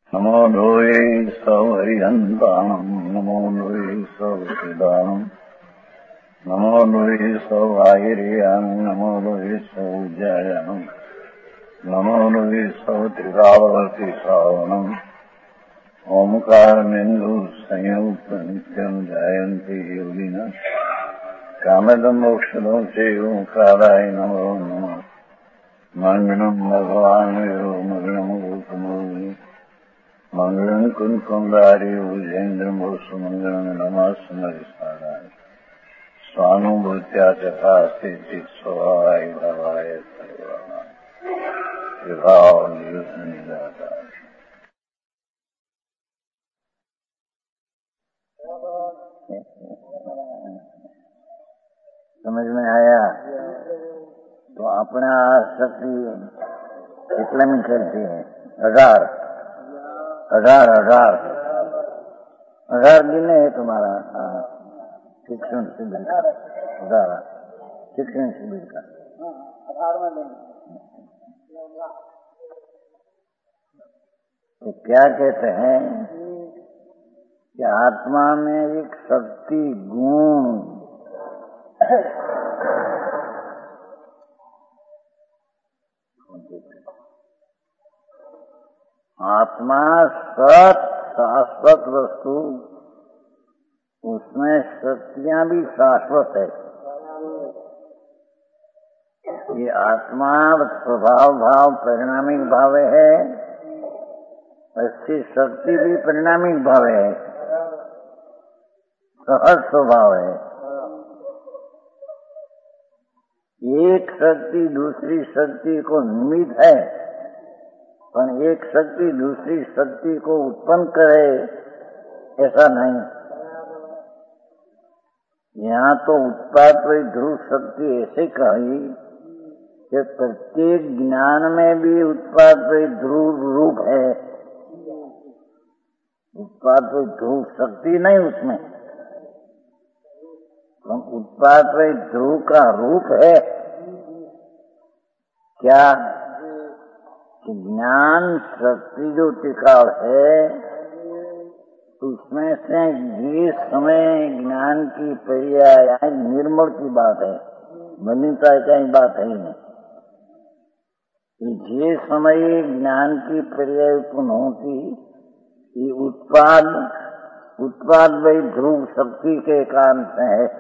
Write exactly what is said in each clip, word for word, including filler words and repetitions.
नमो लोये सौहरिहन्ताणम् नमो लोये सौहृदानम् नमो लोये सौवाहिर्याम् नमो लोये सौज्जायाम् नमो लोये सौत्रिकावती श्रावणम् ओंकारनिन्दु संयुक्त नित्यम् जायन्ति योगिनः कामदम् मोक्षदम् च ओंकाराय नमो नमः मङ्गलम् भगवान् यो मङ्गलम् गौतमो मंगलम कुंकुमधारी उजेन्द्रम सुमंगलम नमः स्मरिसाराय स्वानुभूत्या चथा स्थिति स्वभावाय भवाय सर्वाय विभाव नियुक्त निजाता। समझ में आया? तो अपना शक्ति कितने में करती है? हजार हजार हजार हजार दिन है तुम्हारा शिक्षण शिविर का, हजार शिक्षण शिविर का तो क्या कहते हैं कि आत्मा में एक शक्ति गुण आत्मा सत शाश्वत वस्तु, उसमें शक्तियां भी शाश्वत है। ये आत्मा स्वभाव भाव परिणामिक भाव है, इसकी शक्ति भी परिणामिक भाव है, सहज स्वभाव है। एक शक्ति दूसरी शक्ति को निमित्त है, पर एक शक्ति दूसरी शक्ति को उत्पन्न करे ऐसा नहीं। यहाँ तो उत्पाद ध्रुव शक्ति ऐसे कही कि प्रत्येक ज्ञान में भी उत्पाद ध्रुव रूप है, उत्पाद ध्रुव शक्ति नहीं उसमें, उत्पाद ध्रुव का रूप है। क्या ज्ञान शक्ति जो टिकाव है, उसमें से जिस समय ज्ञान की पर्याय निर्मल की बात है, मलिनता की बात है ही नहीं। जिस समय ज्ञान की पर्याय उत्पन्न होती, ये उत्पाद उत्पाद भाई ध्रुव शक्ति के कारण से है।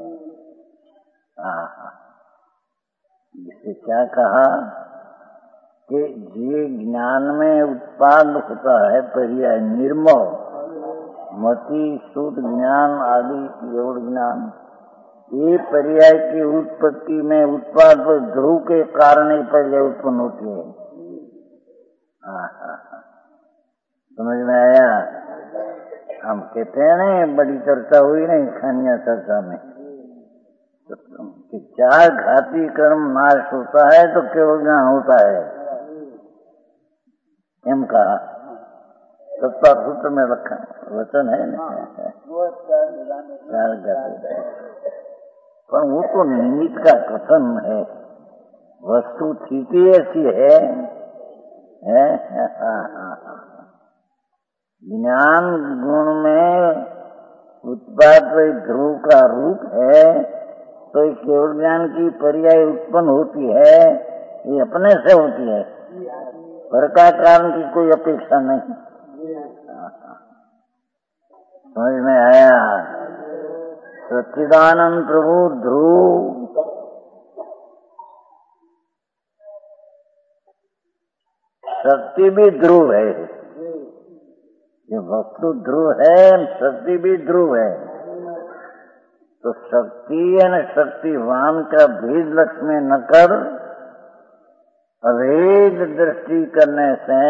जिसे क्या कहा कि ये ज्ञान में उत्पाद होता है पर्याय निर्मल, मति शुद्ध ज्ञान आदि केवल ज्ञान, ये पर्याय की उत्पत्ति में उत्पाद ध्रुव के कारण ही पर्याय उत्पन्न होती है। समझ में आया? हम कहते हैं ना, बड़ी चर्चा हुई नहीं खानिया चर्चा में कि चार घाती कर्म नाश होता है तो केवल ज्ञान होता है, एम कहा सत्ता सूत्र में रखा वचन है ना। पर वो तो निमित्त का कथन है, वस्तु स्थिति ऐसी है, है? ज्ञान गुण में उत्पाद ध्रुव का रूप है, तो केवल ज्ञान की पर्याय उत्पन्न होती है, ये अपने से होती है, पर का कारण की कोई अपेक्षा नहीं। समझ में आया? सच्चिदानंद प्रभु ध्रुव शक्ति भी ध्रुव है, ये वस्तु ध्रुव है, शक्ति भी ध्रुव है। तो शक्ति यानी शक्तिवान का भेद लक्ष्य में न कर अभेद दृष्टि करने से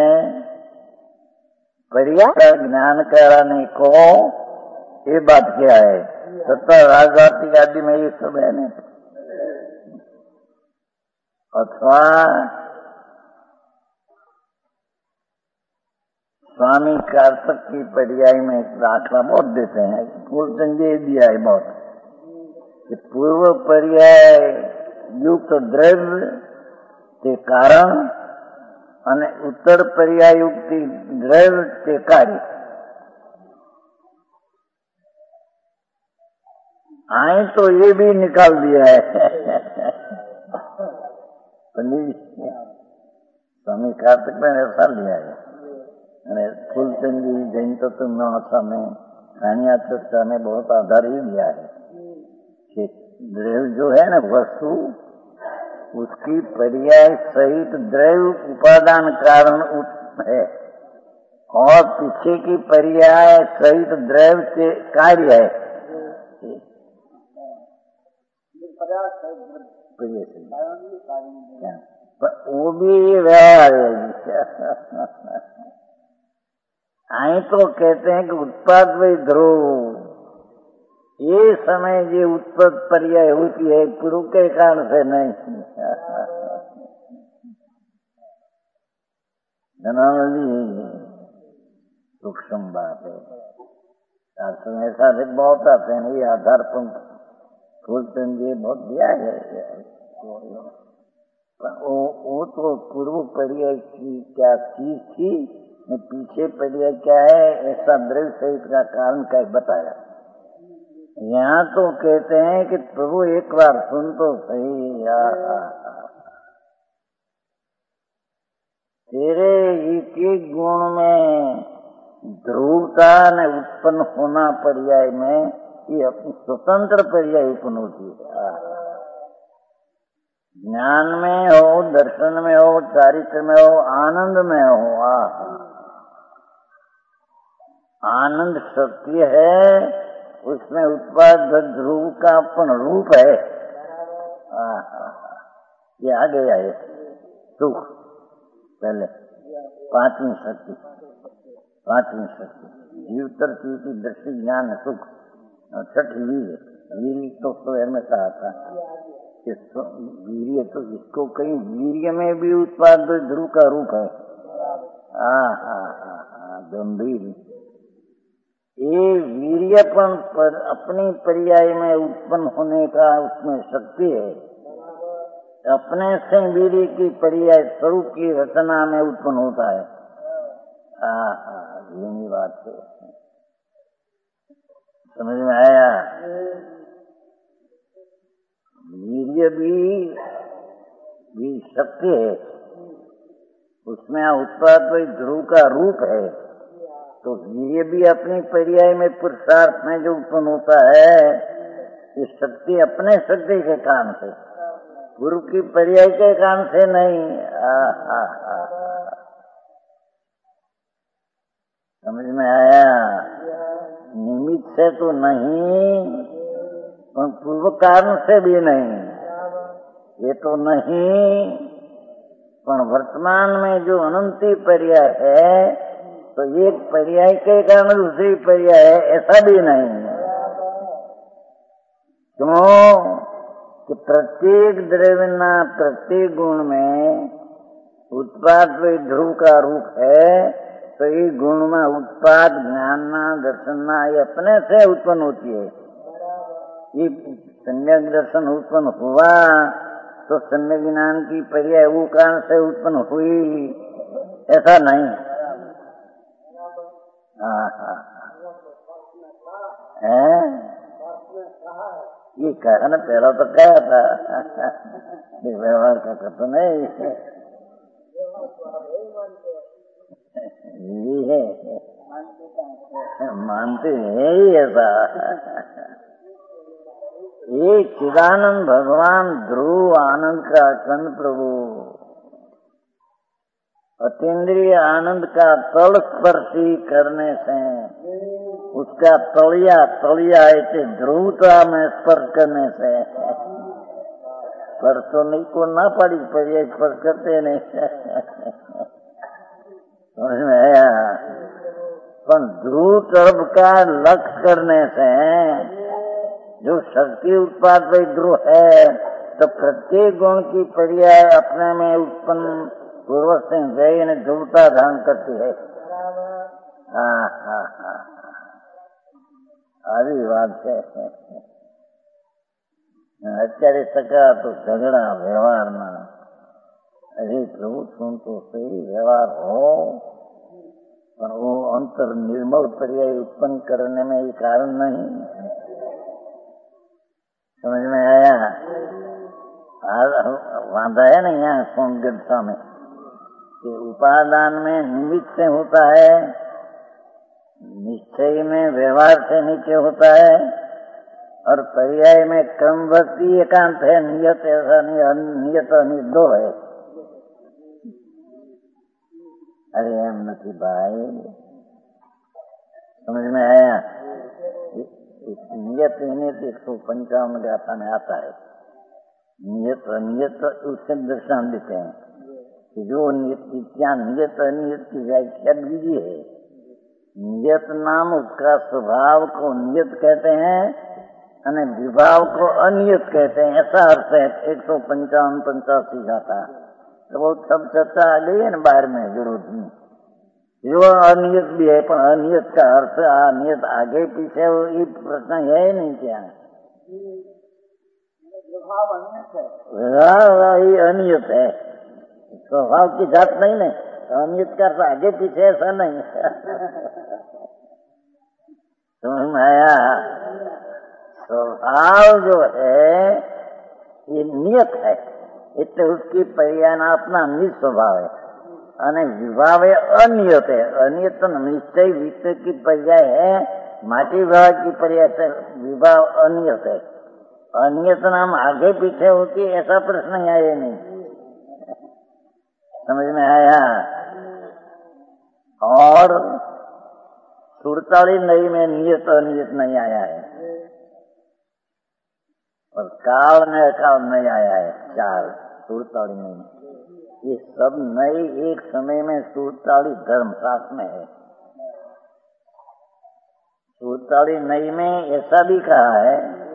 पर्याय ज्ञान कराने को ये बात क्या है? सत्ता राजधाती आदि में ये सब है नहीं। अथवा स्वामी कार्तक की पर्याय में दाखला बहुत देते हैं, बोलते ये दिया है बहुत कि पूर्व पर्याय युक्त द्रव्य के कारण અને ઉત્તર પર્યાયુક્તિ દ્રવ્ય તે કાર્ય. आए तो ये भी निकाल दिया है पंडित जी स्वामी कार्तिक ने ऐसा लिया है. અને फूलचंद जी जैन तत्व मीमांसा में खानिया चर्चा में बहुत आधार ही दिया है कि द्रव्य जो है ना वस्तु उसकी पर्याय सहित द्रव्य उपादान कारण है और पीछे की पर्याय सहित द्रव्य के कार्य है. वो भी व्यवहार है. आई तो कहते हैं कि उत्पाद वही ध्रुव ये समय ये उत्पत्त पर्याय होती है पूर्व के कारण से नहीं. सूक्ष्म बात है. शास्त्र में ऐसा बहुत आते हैं ये आधार पंथ फूलचंद जी बहुत दिया है. वो, वो तो पूर्व पर्याय की क्या चीज थी पीछे पर्याय क्या है ऐसा द्रव्य सहित का कारण क्या बताया. यहाँ तो कहते हैं कि प्रभु एक बार सुन तो सही या तेरे एक एक गुण में ध्रुवता ने उत्पन्न होना पर्याय में ये अपनी स्वतंत्र पर्याय उत्पन्न होती है. ज्ञान में हो दर्शन में हो चारित्र में हो आनंद में हो. आ आनंद शक्ति है उसमें उत्पाद ध्रुव का अपन रूप है. ये आ गया है सुख पहले पांचवी शक्ति पांचवी शक्ति जीवतर की दृष्टि ज्ञान सुख. छठी वीर वीर तो स्वयं में कहा था कि वीर्य तो इसको कहीं वीर्य में भी उत्पाद ध्रुव का रूप है. हाँ हाँ हाँ गंभीर ये वीर्यपन पर अपनी पर्याय में उत्पन्न होने का उसमें शक्ति है. अपने से वीर्य की पर्याय स्वरूप की रचना में उत्पन्न होता है. हाँ हाँ यही बात है. समझ में आया. वीर्य भी भी शक्ति है उसमें उत्पाद ध्रुव का रूप है. तो वीर्य भी अपनी पर्याय में पुरुषार्थ में जो उत्पन्न होता है ये शक्ति अपने शक्ति के कारण से पूर्व की पर्याय के कारण से नहीं. आ, आ, आ, आ, समझ में आया. निमित्त से तो नहीं और पूर्व कारण से भी नहीं. ये तो नहीं पर वर्तमान में जो अनंती पर्याय है तो एक पर्याय के कारण दूसरी पर्याय है ऐसा भी नहीं. क्यों कि प्रत्येक द्रव्य प्रत्येक गुण में उत्पाद ध्रुव का रूप है. तो ये गुण में उत्पाद ज्ञानना दर्शनना ये अपने से उत्पन्न होती है. ये सम्यक दर्शन उत्पन्न हुआ तो सम्यक ज्ञान की पर्याय वो कारण से उत्पन्न हुई ऐसा नहीं. हाँ हाँ है ये कहा ना पहला तो कहा था व्यवहार का तो नहीं ये है मानते हैं ही ऐसा. ये चिदानंद भगवान ध्रुव आनंद का कंद प्रभु अतीन्द्रिय आनंद का तल स्पर्शी करने से उसका तलिया तलिया ऐसे ध्रुवता में स्पर्श करने से स्पर्श तो नहीं को ना पड़ी पर ये स्पर्श करते नहीं. समझ में आया. पर ध्रुव तरफ का लक्ष्य करने से जो शक्ति उत्पाद वही ध्रुव है तो प्रत्येक गुण की पर्याय अपने में उत्पन्न पूर्व से व्यय ध्रुवता धारण करती है. हाँ हाँ हाँ આવી વાત છે. અત્યારે ટકા તો ઝઘડા વ્યવહારના अरे प्रभु सुन तो सही, व्यवहार हो पर वो अंतर निर्मल पर्याय उत्पन्न करने में ये कारण नहीं। समझ में आया? वादा है ना यहाँ सौंदर्यता में कि उपादान में निमित्त से होता है, निश्चय में व्यवहार से नीचे होता है, और पर्याय में क्रम भक्ति एकांत है, नियत ऐसा नहीं, नियत अनियत दो है। अरे हम नहीं भाई, समझ में आया? नियत नियत एक सौ पंचावन गाथा में आता है। नियत अनियत उससे दर्शान देते हैं कि जो नियत क्या नियत अनियत की व्याख्या दीजिए है। नियत नाम उसका स्वभाव को नियत कहते हैं और विभाव को अनियत कहते हैं, ऐसा अर्थ है। एक सौ पंचावन पंचासी गाथा तो वो सब चर्चा आ गई है ना बाहर में, विरोध में। जो अनियत भी है पर अनियत का अर्थ अनियत आगे पीछे ये प्रश्न है ही नहीं। क्या विभाव ही अनियत है, स्वभाव की जात नहीं नहीं, अनियत का अर्थ आगे पीछे ऐसा नहीं। समझ में आया? स्वभाव जो है ये नियत है, इसलिए उसकी पर्यायनात्मा निज स्वभाव है, અને વિભાવે અનિયત है। अनियत निश्चय विषय की पर्याय है, माटी विभाव की पर्याय विभाव अनियत है। अनियत नाम आगे पीछे होती है ऐसा प्रश्न आया नहीं। समझ में आया? और सुरताली नई में नियत अनियत नहीं आया है, और काल में अकाल नहीं आया है। चार सुरताली नहीं, ये सब नई एक समय में सूरताली धर्मशास्त्र में है। सूरताली नई में ऐसा भी कहा है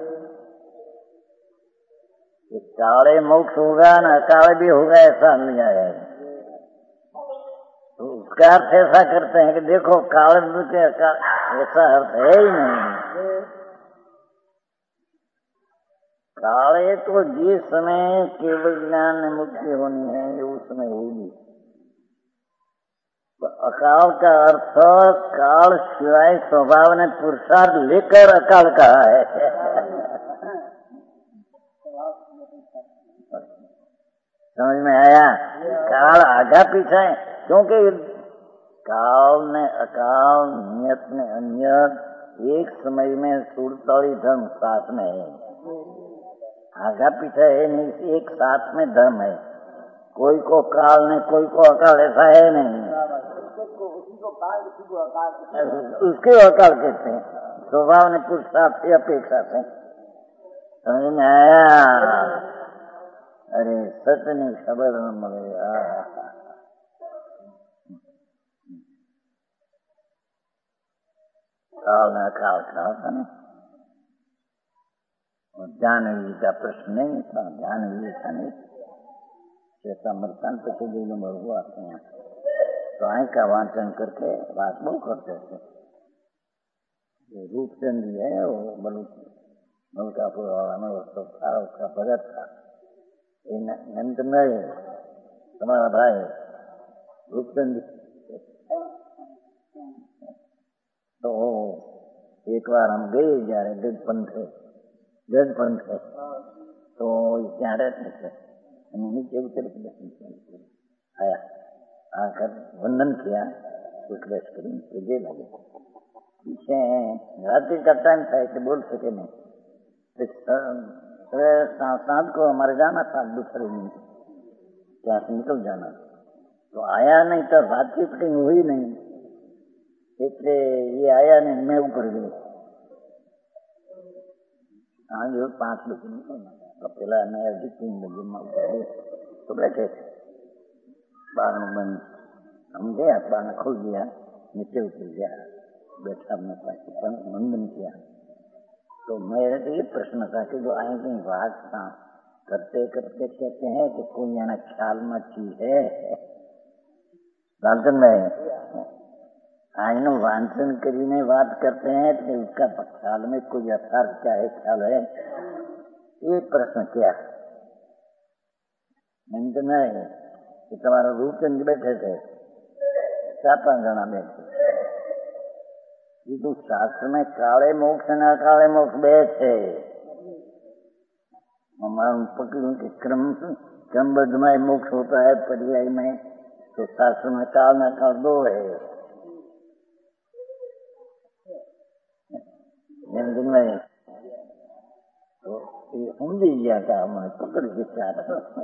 कि काले मोक्ष होगा न अकाल भी होगा, ऐसा नहीं आया है। तो उसका अर्थ ऐसा करते हैं कि देखो काल के अकाल, ऐसा अर्थ है ही नहीं। काले तो जिस समय केवल ज्ञान में मुक्ति होनी है उस समय होगी। तो अकाल का अर्थ काल शिवाय स्वभाव ने पुरुषार्थ लेकर अकाल कहा है। समझ में आया? काल आगा पीछा है, क्योंकि काल ने अकाल, नियत ने अनियत, एक समय में सुरताली धर्म साथ में है, आगा पीछा है नहीं, एक साथ में धर्म है। कोई को काल ने कोई को अकाल, ऐसा है नहीं। उसके अकाल कहते हैं, स्वभाव ने पुरुषार्थ से अपेक्षा से। समझ में आया? अरे सच नहीं खबर न मिले। काल ने अकाल कहा था ना, और जानवी का प्रश्न नहीं था, जानवी था नहीं। जैसा मरतान पति जी नंबर हुआ आते हैं तो आय का वाचन करके बात बहुत करते थे। रूपचंद जी है वो मलकापुर वाला में, वो था उसका भगत था। नंद में तुम्हारा भाई रूपचंद जी, तो एक बार हम गए जा रहे गज पंथ है, गज पंथ है, तो यहाँ रहते थे। नीचे उतर के दर्शन आया, आकर वंदन किया, कुछ बस करी तो दे लगे। पीछे रात्रि का टाइम था कि बोल सके नहीं, सांस को हमारे जाना था दूसरे दिन, क्या से निकल जाना, तो आया नहीं, तो रात्रि कटिंग हुई नहीं, इसलिए ये आया नहीं, मैं ऊपर गई। हाँ जो पांच बजे निकलना तो पहला नया तीन बजे तो बैठे थे, बार में बंद, हम गया, बार खुल गया, नीचे उतर गया, बैठा अपने पास मंदन किया। तो मेरे तो ये प्रश्न था कि जो आए कहीं बात था करते करते कहते हैं कि कोई यहाँ ख्याल में चीज है लालचन में आईनो वांचन करीने बात करते हैं तो उसका ख्याल में कोई यथार्थ क्या है, ख्याल है, ये प्रश्न किया। नहीं कि तुम्हारा रूपचंद बैठे थे, चार पांच जना बैठे, ये तो शास्त्र में काले मोक्ष न अकाले मोक्ष बैठे हमारा पकड़ू के क्रम क्रमबद्ध में मोक्ष होता है, पर्याय में तो शास्त्र में काल न काल दो है। में तो ये समझी गया था, मैं पकड़ के चार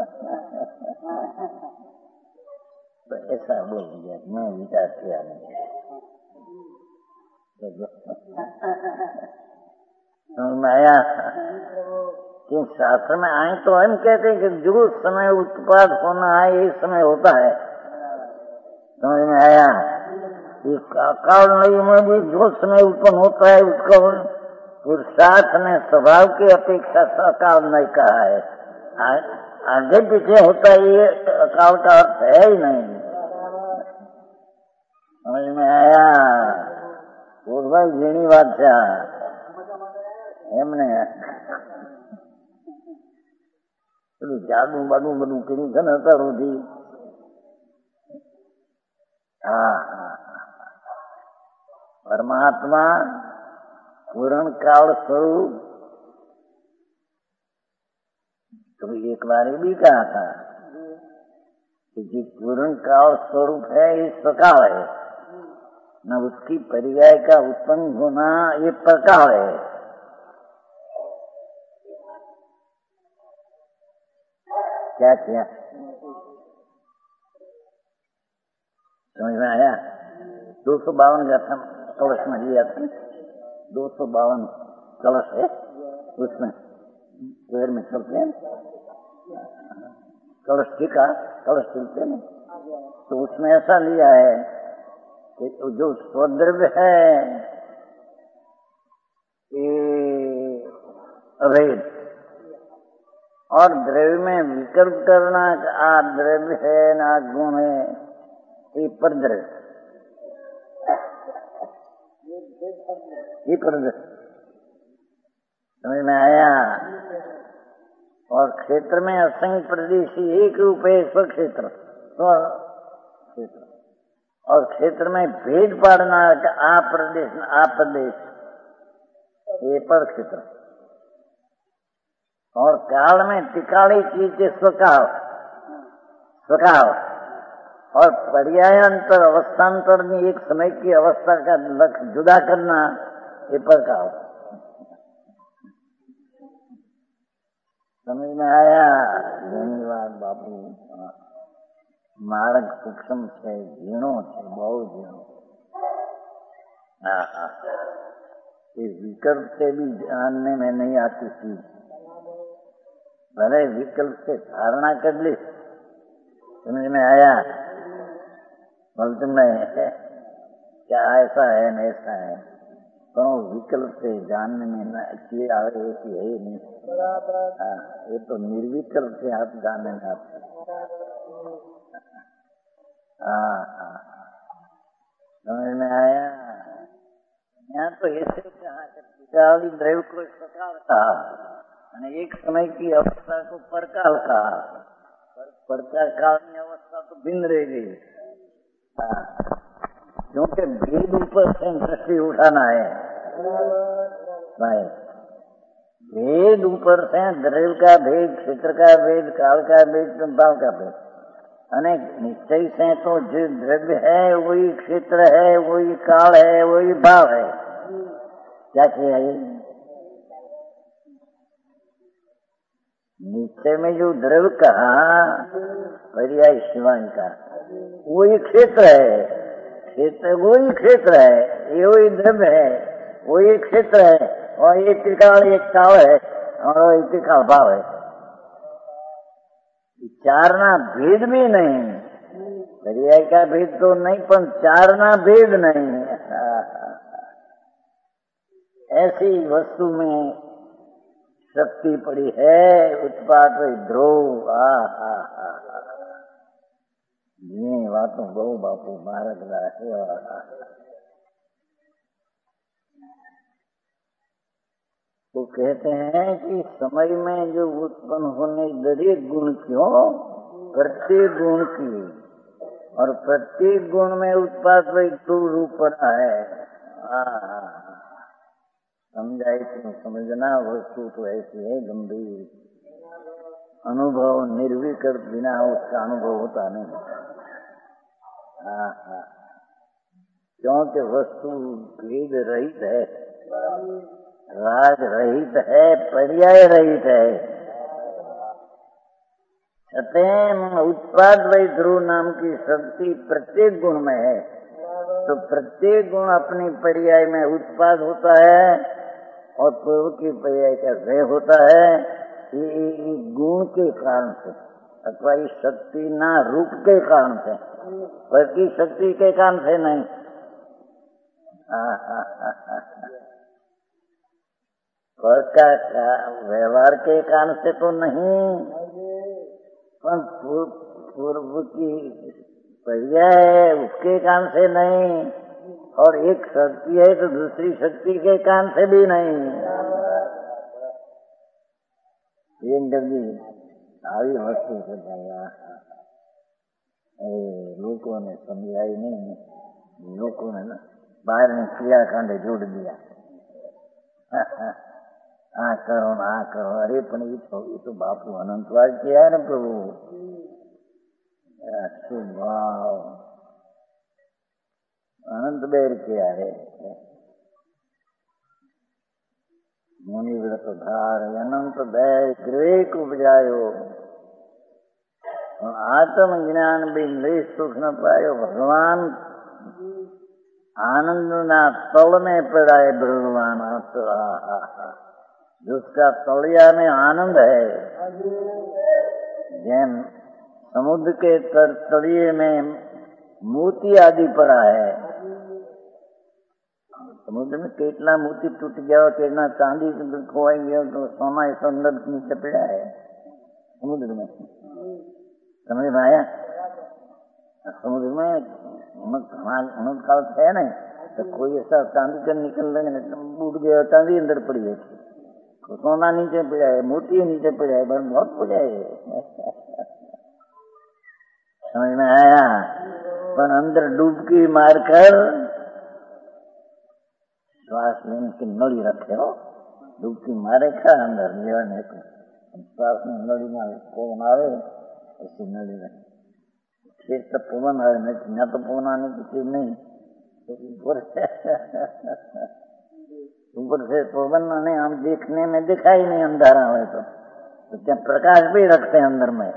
तो ऐसा बोल दिया, मैं विचार किया नहीं। समझ में आया कि शास्त्र में आए तो हम कहते हैं कि जो समय उत्पाद होना है ये समय होता है। समझ में आया? ये काल नहीं में भी जो समय उत्पन्न होता है उसका पुरुषार्थ ने स्वभाव की अपेक्षा अकाल नहीं कहा है। आ, आगे पीछे होता है ये अकाल का अर्थ है ही नहीं। समझ में आया? भाई झीणी बात છે એમને પેલું જાદુ બાદુ બધું કર્યું છે ને અત્યારથી। હા હા परमात्मा पूर्ण काल स्वरूप। तो एक बार ये भी कहा था कि जो पूर्ण काल स्वरूप है इस प्रकार है, न उसकी पर्याय का उत्पन्न होना ये प्रकार है। क्या किया? समझ में आया? दो सौ बावन गाथा कलश में लिया था, दो सौ बावन कलश है, उसमें पैर में चलते हैं कलश टीका, कलश चलते हैं, तो उसमें ऐसा लिया है कि जो स्वद्रव्य है ये अभेद और द्रव्य में विकल्प करना, आ द्रव्य है ना गुण है, ये परद्रव्य, ये परद्रव्य। समझ में आया? और क्षेत्र में असंख्य प्रदेशी एक रूप है स्वक्षेत्र, क्षेत्र, और क्षेत्र में भेद पाड़ना आ प्रदेश आ प्रदेश ये पर क्षेत्र, और काल में टिकाली चीज स्वकाल स्वकाल, और पर्यायांतर अवस्थांतर में एक समय की अवस्था का लक्ष्य जुदा करना ये प्रकाल। समझ में आया? धन्यवाद बापू। मार्ग सूक्ष्म है, झीणो है, बहुत झीणो। ये विकल्प से भी जानने में नहीं आती थी, भले विकल्प से धारणा कर ली। समझ में आया? बोलते में क्या ऐसा है न ऐसा है, तो विकल्प से जानने में न अच्छी आवे ऐसी है ही नहीं। हाँ, ये तो निर्विकल्प से आप जानने में आते। हाँ हाँ, समझ में आया? यहाँ तो ऐसे कहा कि द्रव्य को इस प्रकार कहा, एक समय की अवस्था को परकाल कहा, परकाल काल की अवस्था तो भिन्न रह गई। क्योंकि भेद ऊपर से दृष्टि उठाना है भाई, भेद ऊपर से द्रव्य का भेद, क्षेत्र का भेद, काल का भेद, भाव का भेद, अनेक निश्चय से तो जो द्रव्य है वही क्षेत्र है, वही काल है, वही भाव है। क्या किया ये? निश्चय में जो द्रव्य कहा पर्याय शिवान का वही क्षेत्र है, क्षेत्र वही क्षेत्र है, ये वही द्रव्य है, वही क्षेत्र है, और ये त्रिकाल एक काल है और ये त्रिकाल भाव है। चारना भेद भी नहीं, पर्याय का भेद तो नहीं, पर चारना भेद नहीं। ऐसी वस्तु में शक्ति पड़ी है, उत्पाद ध्रुव। आ हा हा ये बातों बहु बापू भारत तो कहते हैं कि समय में जो उत्पन्न होने दरेक गुण क्यों प्रत्येक गुण की, और प्रत्येक गुण में उत्पाद वही रूप है। समझाई तो समझना, वस्तु तो ऐसी है गंभीर, अनुभव निर्विकल्प बिना उसका अनुभव होता नहीं। हाँ, क्योंकि वस्तु भेद रहित है, राग रहित है, पर्याय रहित है। सत्यम उत्पाद वही ध्रुव नाम की शक्ति प्रत्येक गुण में है, तो प्रत्येक गुण अपनी पर्याय में उत्पाद होता है और पूर्व की पर्याय का व्यय होता है। ये गुण के कारण से अथवा इस शक्ति ना रूप के कारण से, प्रति शक्ति के कारण से नहीं। पर का व्यवहार के कारण से तो नहीं, पर पूर्व की पर्याय है उसके कारण से नहीं, और एक शक्ति है तो दूसरी शक्ति के कारण से भी नहीं। ये जल्दी આવી वस्तु से भैया लोगों ने समझाई नहीं, लोगों ने ना बाहर में क्रिया कांडे जोड़ दिया। आ करो आ करो, अरे पण ये तो, तो बापू अनंतवाद किया है ना प्रभु। भाव अनंत बेर किया है, मुनि व्रत धार अनंत दय ग्रेक उपजायो, आत्म ज्ञान भी लेश सुख न पायो। भगवान आनंद ना तल में पड़ा है भगवान, जिसका तलिया में आनंद है। जैन समुद्र के तलिए में मोती आदि पड़ा है, समुद्र में केटला मोती टूट गया, केटला चांदी खोवाई गया, तो सोना इस अंदर नीचे पड़ा है समुद्र में। समझ में आया? समुद्र में अनंत काल है नहीं, तो कोई ऐसा चांदी का निकल टूट गया, चांदी अंदर पड़ी है, सोना नीचे पड़ा है, मोती नीचे पड़ा है, बहुत पड़ा है। समझ में आया? पर अंदर डूबकी मारकर श्वास लेने की नली रखे हो, डूबकी मारे का अंदर लेने को, श्वास में नली में पवन आवे, ऐसी नली में खेत तो पवन आवे, न तो पवन आने की चीज नहीं, ऊपर से ऊपर से पवन आने हम देखने में दिखाई नहीं, अंधारा हुए तो, तो क्या प्रकाश भी रखते हैं अंदर में।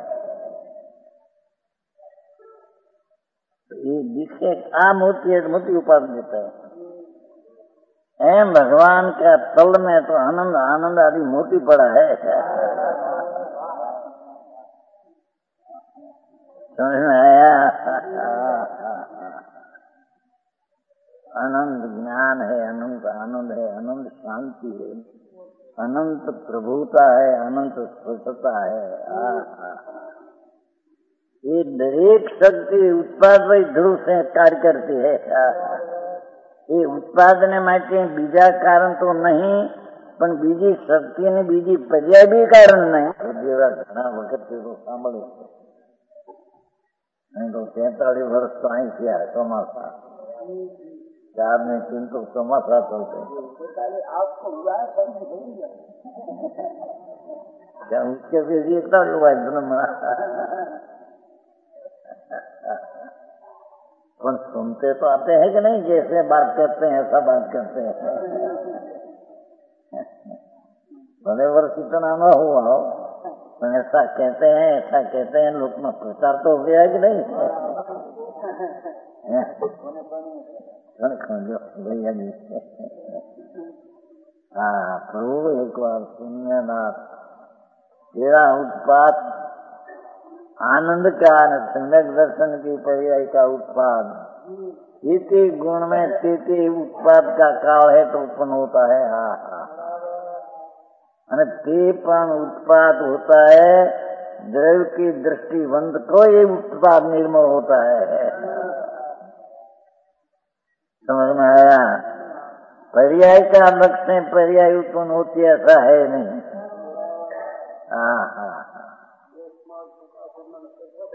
ये दिखे आ मोती है, मोती उपाधि देता है। एम भगवान का तल में तो आनंद आनंद आदि मोती पड़ा है। समझ में आया? अनंत ज्ञान है, अनंत आनंद है, अनंत शांति है, अनंत प्रभुता है, अनंत स्वच्छता है। ये दरेक शक्ति उत्पाद वही ध्रुव से कार्य करती है। ये उत्पादन માટે બીજા કારણ તો નહીં, પણ બીજી શક્તિ ને બીજી પર્યાય બી કારણ નહીં। જેવા ઘણા વખત તો સાંભળે છે, નહીં તો તેતાલીસ વર્ષ તો અહીં થયા ચોમાસા, ચાર ને तीन तो ચોમાસા ચલते। क्या उसके भी इतना हुआ जन्म, पर सुनते तो आते हैं कि नहीं, जैसे बात करते हैं ऐसा बात करते हैं। भले वर्ष इतना न हुआ हो, तो ऐसा कहते हैं ऐसा कहते हैं, लोग में प्रचार तो हो गया है कि नहीं। भैया जी हाँ प्रभु एक बार सुनिए ना, तेरा उत्पाद आनंद का, सम्यक दर्शन की पर्याय का उत्पाद, इसी गुण में स्थिति उत्पाद का काल है तो उत्पन्न होता है। हाँ हाँ, અને તે પણ उत्पाद होता है, द्रव्य की दृष्टिवंत को ये उत्पाद निर्मल होता है। समझ में आया? पर्याय का लक्ष्य पर्याय उत्पन्न होती ऐसा है नहीं। हाँ हाँ,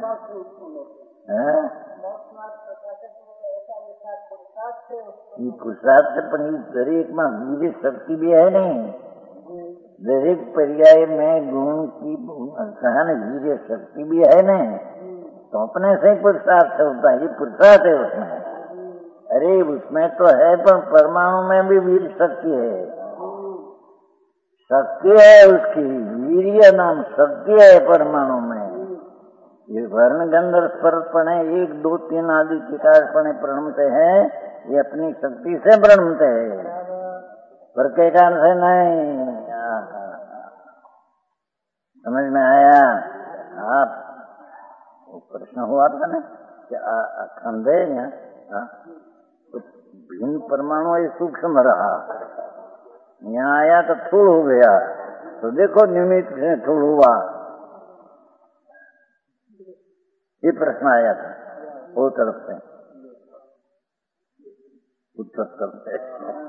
ये पुरुषार्थ से पण दरेक में वीर्य शक्ति भी है नहीं, दरेक पर्याय में गुण की सहन वीर्य शक्ति भी है नहीं, तो अपने से पुरुषार्थ होता है, ये पुरुषार्थ है उसमें। अरे उसमें तो है पर परमाणु में भी वीर शक्ति है, शक्ति है उसकी, वीर्य नाम शक्ति है परमाणु में। ये वर्ण गंधर्व स्पर्शपणे एक दो तीन आदि विकासपणे प्रणमते हैं, ये अपनी शक्ति से प्रणमते है, पर के कारण से नहीं। समझ में आया? आप वो प्रश्न हुआ था ना कि अखंड है यहाँ, तो भिन्न परमाणु ये सूक्ष्म रहा, यहाँ आया तो थूल हो गया, तो देखो निमित्त से थूल हुआ। ये प्रश्न आया था वो तरफ से, उत्तर तरफ से।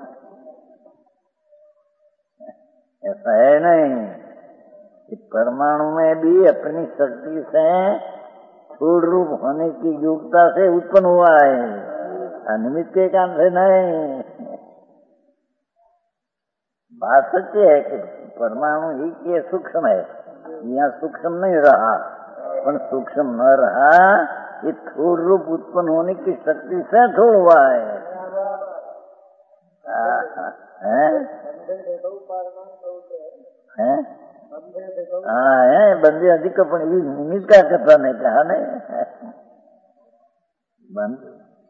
ऐसा है नहीं कि परमाणु में भी अपनी शक्ति से स्थूल रूप होने की योग्यता से उत्पन्न हुआ है, अनिमित्त के कारण से नहीं। बात सच्ची है कि परमाणु ही के सूक्ष्म है, यहाँ सूक्ष्म नहीं रहा, पर सूक्ष्म न रहा, ये थूल रूप उत्पन्न होने की शक्ति से थूल हुआ है। हाँ है बंदे अधिक पण निमित्त का कथा नहीं कहा नहीं बंद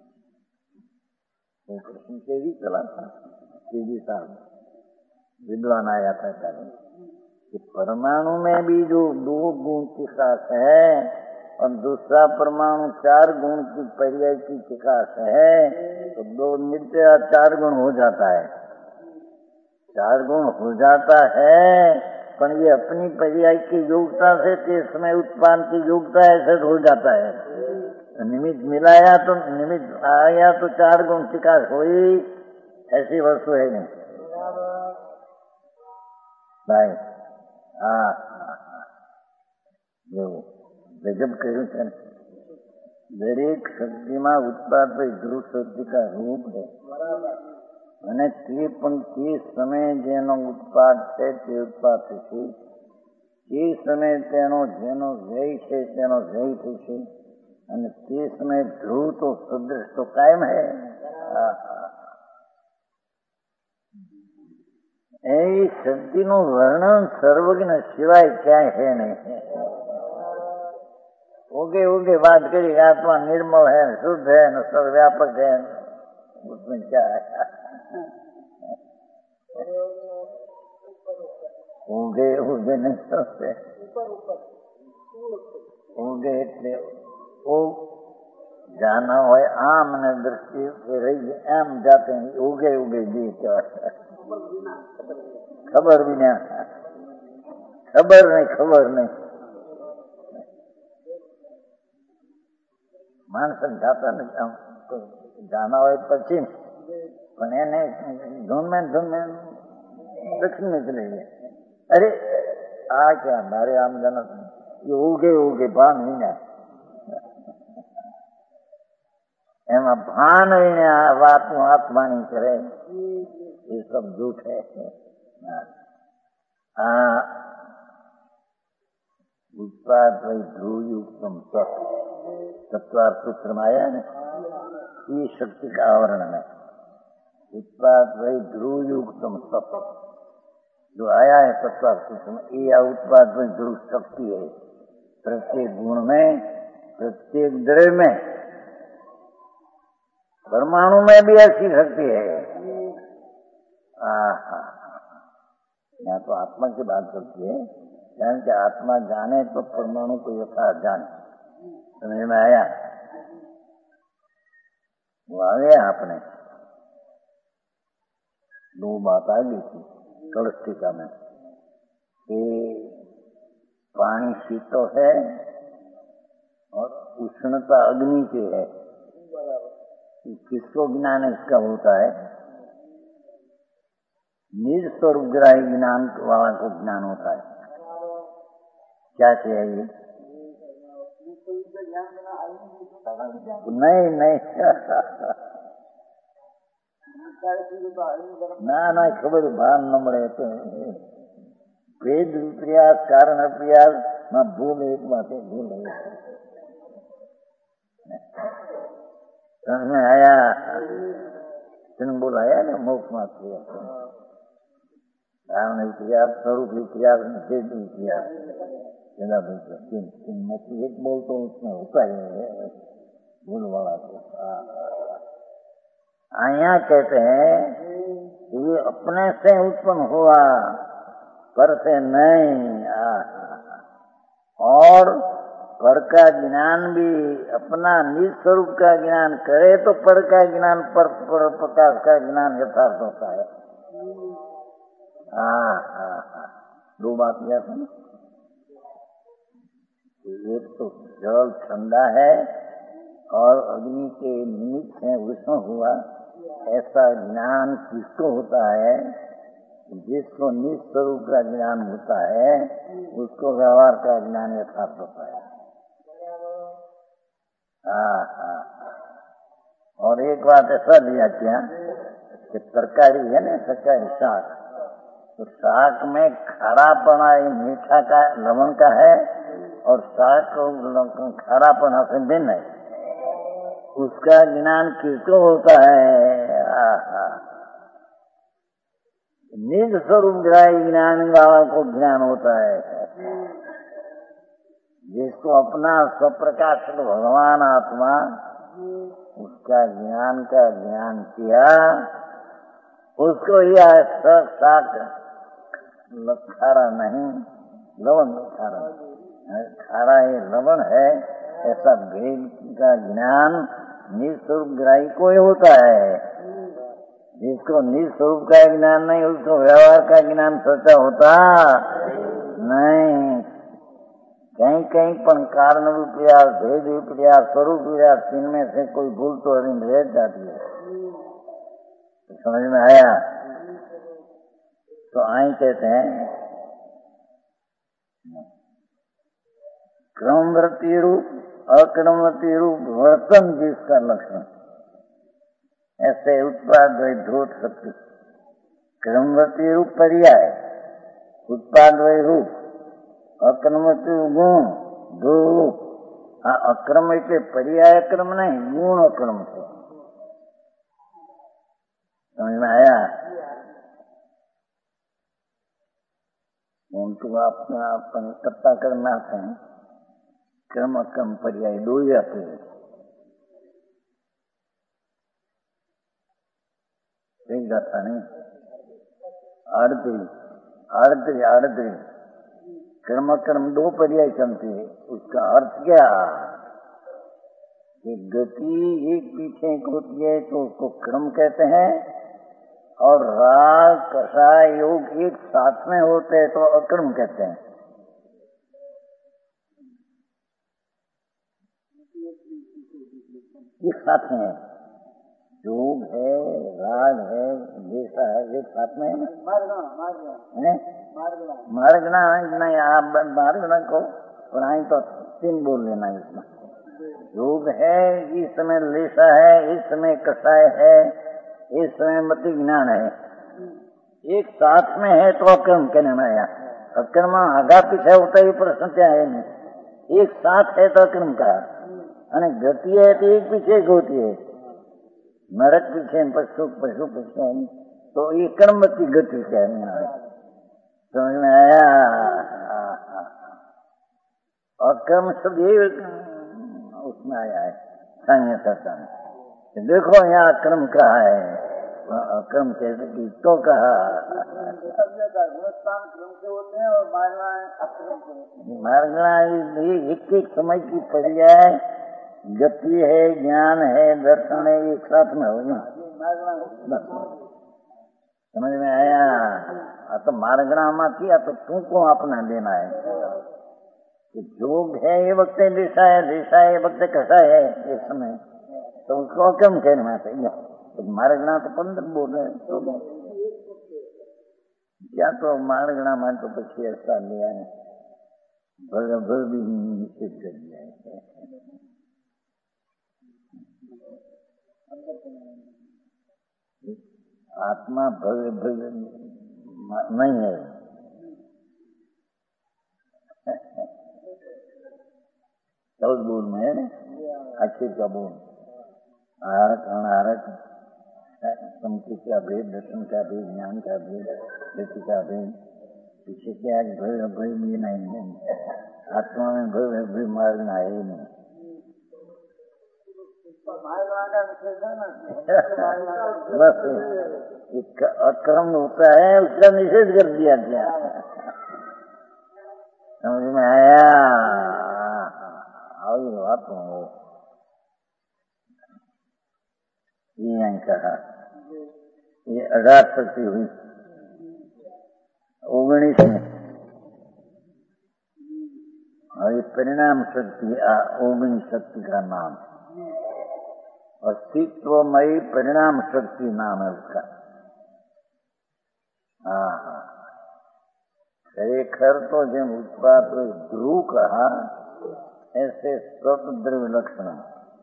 कृष्ण के भी चला था, जी साहब विद्वान आया था पहले कि परमाणु में भी जो दो गुण की साथ है और दूसरा परमाणु चार गुण की पर्याय की विकास है, तो दो नित्य चार गुण हो जाता है, चार गुण हो जाता है, पर ये अपनी पर्याय की योग्यता से तेज समय उत्पादन की योग्यता ऐसे हो जाता है। निमित्त मिलाया तो निमित्त आया तो चार गुण विकास हुई, ऐसी वस्तु है नहीं भाई। हाँ जो गजब कहूँ છે દરેક શક્તિમાં ઉત્પાદ ધ્રુવ શક્તિ का रूप है, અને તે પણ તે સમયે જેનો ઉત્પાદ છે તે ઉત્પાદ થશે, તે સમયે તેનો જેનો વ્યય છે તેનો વ્યય થશે, અને તે સમયે ધ્રુવ તો સદૃશ તો કાયમ है। એ શક્તિનું વર્ણન સર્વજ્ઞ સિવાય ક્યાંય है नहीं। ओके ओके बात करी, आत्मा निर्मल है, शुद्ध है, न सर्वव्यापक है, उसमें क्या है? ओके ओके नहीं सोचते, ओके એટલે ओ जाना हो आम ने दृष्टि से रही एम जाते हैं, उगे उगे जी क्या खबर भी नहीं, खबर नहीं खबर नहीं मानस जाता ने जाना हो पश्चिम पण એને ધૂન में धून में दक्षिण में चले गए। अरे आ क्या मारे आम जाना ये उगे उगे भान विना एमा भान विना बात आत्मा नहीं करे, ये सब झूठ है। उत्पाद वही ध्रुव युक्तम तत्वार सूत्र में आया ना, ये शक्ति का आवरण है। उत्पाद वही ध्रुव युक्तम सत्य जो आया है तत्वार सूत्र में, ये उत्पाद वही ध्रुव शक्ति है, प्रत्येक गुण में प्रत्येक द्रव्य में, परमाणु में भी ऐसी शक्ति है। यहाँ तो आत्मा की बात करती है, यानी कि आत्मा जाने तो परमाणु को यथार्थ जाने, समझ में आया? वो आ गया आपने दो बात आ गई थी कलस्टिका में कि पानी शीतल है और उष्णता अग्नि की है, किसको ज्ञान इसका होता है? निज स्वरूप ग्राही ज्ञान वाला को ज्ञान होता है। क्या चाहिए? नहीं नहीं ના ના ખબર ભાન ન મળે તો વેદ પ્રયાસ કારણ પ્રયાસ માં ભૂલ એક બાતે ભૂલ समझ में आया जिन बुलाया ना मोक्ष मात्र कारण प्रयास स्वरूप प्रयास निषेध प्रयास एक बोल तो उसमें होता ही है भूल वाला तो आया कहते हैं ये अपने से उत्पन्न हुआ पर से नहीं और पर का ज्ञान भी अपना निज स्वरूप का ज्ञान करे तो पर का ज्ञान पर, पर प्रकाश का ज्ञान यथार्थ होता है। हाँ हाँ हाँ दो बात याद है। एक तो जल ठंडा है और अग्नि के निमित्त से विष्णु हुआ, ऐसा ज्ञान किसको होता है? जिसको निज स्वरूप का ज्ञान होता है उसको व्यवहार का ज्ञान यथार्थ होता है। हाँ हाँ और एक बात ऐसा लिया क्या कि तरकारी है ना, तरकारी शाक, तो शाक में खारापना मीठा का लवण का है और शाक खारापना से भिन्न है, उसका ज्ञान किसको होता है? निज स्वरूप ज्ञान वाला को ज्ञान होता है, जिसको अपना स्वप्रकाशित भगवान आत्मा उसका ज्ञान का ज्ञान किया, उसको यह शाक खारा नहीं, लवण खारा खारा ये लवण है, ऐसा भेद का ज्ञान निज स्वरूप ग्राही को ही होता है। जिसको निज स्वरूप का ज्ञान नहीं उसको व्यवहार का ज्ञान सोचा होता नहीं। कहीं कहीं पर कारण विपर्यास, भेद विपर्यास, स्वरूप विपर्यास, इनमें से कोई भूल तो अभी रह जाती है। तो समझ में आया? तो आई कहते हैं क्रमवृत्ति रूप अक्रमवृत्ति रूप वर्तन जिसका लक्षण, ऐसे उत्पाद द्वय धूत सत्य क्रमवृत्ति रूप पर्याय, उत्पाद द्वय रूप, अक्रमवृत्ति गुण दो रूप। हाँ अक्रम એટલે पर्याय क्रम नहीं, गुण अक्रम से। समझ में आया? उनको अपना अपन कत्ता करना है, क्रम अक्रम पर्याय दो ही आते हैं। एक जाता नहीं आड़ती आड़ती आड़ती कर्म कर्म दो पर्याय चलती है। उसका अर्थ क्या? कि गति एक पीछे होती है तो उसको क्रम कहते हैं, और राग कषाय योग एक साथ में होते हैं तो अक्रम कहते हैं। एक साथ में है, योग है, राग है, जैसा है, एक साथ में है ना। मार्गना नहीं, आप मार्गना को पढ़ाई तो तीन बोल लेना इसमें। योग है, इस समय लेसा है, इस समय कषाय है, इस समय मति ज्ञान है, एक साथ में है तो अक्रम कहने में आया। अक्रम आगा पीछे होता है प्रश्न क्या है नहीं, एक साथ है तो अक्रम का, गति है तो एक पीछे होती है, नरक पीछे पशु पशु पीछे तो ये कर्मवती गति क्या है। समझ में आया? और कर्म सब ये उसमें आया है संज्ञा सत्ता में। देखो यहाँ अक्रम कहा है, अक्रम कैसे किसको कहा? मार्गना एक एक समय की पर्याय गति है, ज्ञान है, दर्शन है, एक साथ में हो ना। समझ में आया? तो मार्गना में किया तो तुमको अपना देना है कि जोग है ये वक्त दिशा है, दिशा है ये वक्त कसा है, इस समय तो उसको कम कहना चाहिए। तो मार्गना तो पंद्रह बोल रहे तो क्या तो मार्गना में तो पीछे ऐसा लिया है भग भग भी निश्चित कर दिया है। आत्मा भग भग नहीं है। चौथ बोल में है ना, अक्षर का बोल, आरक अनारक, समझ का भेद, दर्शन का भेद, ज्ञान का भेद, व्यक्ति का भेद, पीछे क्या भय भय भी नहीं है। आत्मा में भय भय मारना है नहीं। बस एक अक्रम होता है, उसका निषेध कर दिया क्या? समझ में आया? आओ बात हो ये कहा। ये अठारह शक्ति हुई ओगनीस में, और ये परिणाम शक्ति ओगनीस शक्ति का नाम, अस्तित्वमयी परिणाम शक्ति नाम है उसका। हाँ हाँ, खरेखर तो जब उत्पाद ध्रुव कहा, ऐसे स्वतंत्र विलक्षण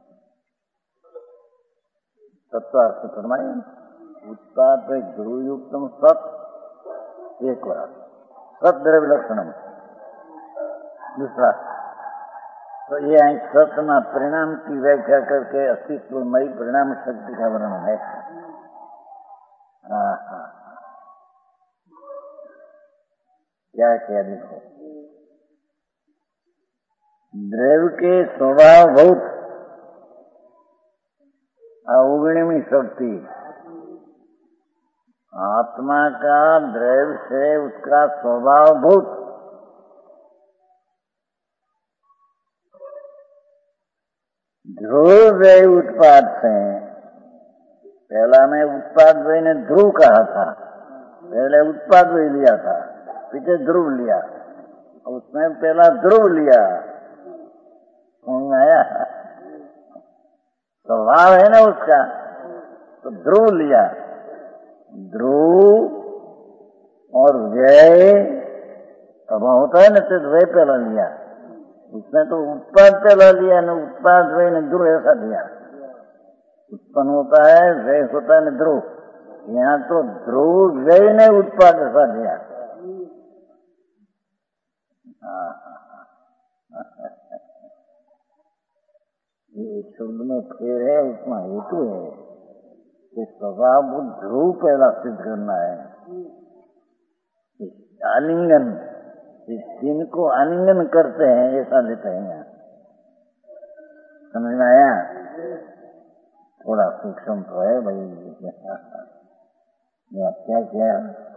तत्वार्थ फरमाए। उत्पाद ध्रुव युक्तम सत एक बार, सत द्रव्य लक्षणम दूसरा। तो ये सतना परिणाम की व्याख्या करके अस्तित्वमयी परिणाम शक्ति का वर्णन है। हाँ हाँ, क्या क्या देखो, द्रव्य के स्वभाव बहुत अवगुणी शक्ति, आत्मा का द्रव्य से उसका स्वभाव बहुत। ध्रुव वे उत्पाद से, पहला में उत्पाद वे ने ध्रुव कहा था, पहले उत्पाद वे लिया था, पीछे ध्रुव लिया, उसमें पहला ध्रुव लिया। आया स्वभाव है ना उसका, तो ध्रुव लिया। ध्रुव और व्यय अब होता है ना, तो व्यय पहला लिया, उसने तो उत्पाद पहला लिया ना, उत्पाद व्यय ने ध्रुव ऐसा दिया। उत्पन्न होता है, व्यय होता है ना ध्रुव, यहाँ तो ध्रुव व्यय ने उत्पाद ऐसा दिया। ये शब्द में फेर है, उसमें हेतु है कि स्वभाव ध्रुव पैदा सिद्ध करना है। आलिंगन, जिनको आलिंगन करते हैं ऐसा लेते हैं यहाँ। समझ में आया? थोड़ा सूक्ष्म तो है भाई। क्या क्या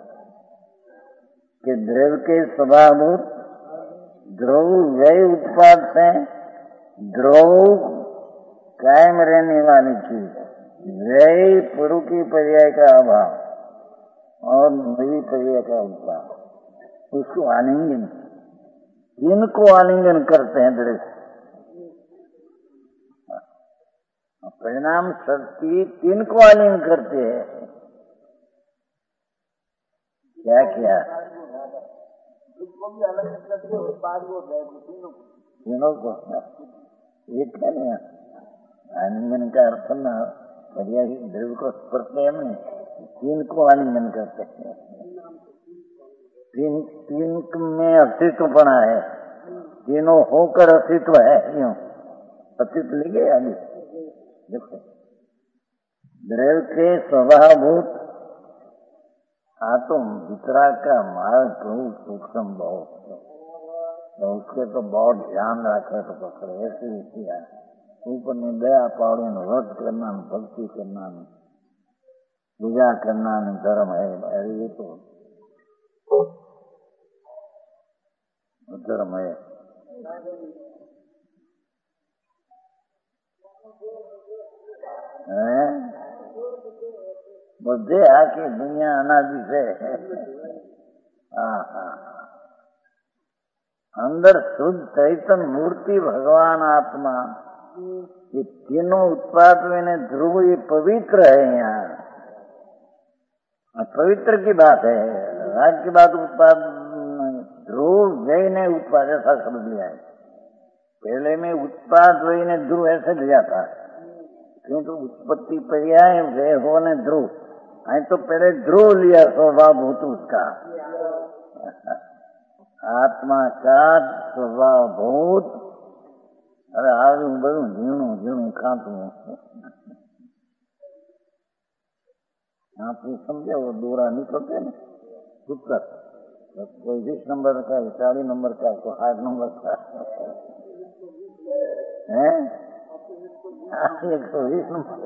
कि द्रव्य के स्वभाव ध्रुव व्यय उत्पाद से ध्रुव कायम रहने वाली चीज, व्यय पुरु की पर्याय का अभाव और नई पर्याय का उत्पाद, उसको आलिंगन, इनको आलिंगन करते हैं दृश्य। परिणाम शक्ति तीन को आलिंगन करते हैं। क्या किया? तीनों को एक है ना, आलिंगन का अर्थ न पर्याय द्रव्य को स्पर्श में तीन को आलिंगन करते हैं। तीन तीन में अस्तित्व बना है, तीनों होकर अस्तित्व है। यूं अस्तित्व लिखे आगे देखो, द्रव्य के स्वभावभूत आत्म वितरा का मार्ग बहुत सूक्ष्म बहुत, तो उसके तो बहुत ध्यान रखे तो पकड़े। ऐसी किया ऊपर में दया पाड़े न व्रत करना न भक्ति करना न पूजा करना न धर्म है। अरे ये तो धर्म है। बुद्धि आके दुनिया अनादि से अंदर शुद्ध चैतन्य मूर्ति भगवान आत्मा, ये तीनों उत्पाद में ध्रुव ये पवित्र है। यहाँ पवित्र की बात है, राज की बात उत्पाद ध्रुव व्यय ने उत्पाद ऐसा शब्द लिया है। पहले में उत्पाद व्यय ने ध्रुव ऐसे लिया था, क्योंकि उत्पत्ति पर्याय व्यय हो ने ध्रुव, आई तो पहले ध्रुव लिया स्वभाव भूत उसका, आत्मा का स्वभाव भूत। अरे आगे बढ़ू झीणू झीणू खातू आप समझे, वो दोरा निकलते ना कुछ, कोई बीस नंबर का, चालीस नंबर का, कोई आठ नंबर का है, एक सौ बीस नंबर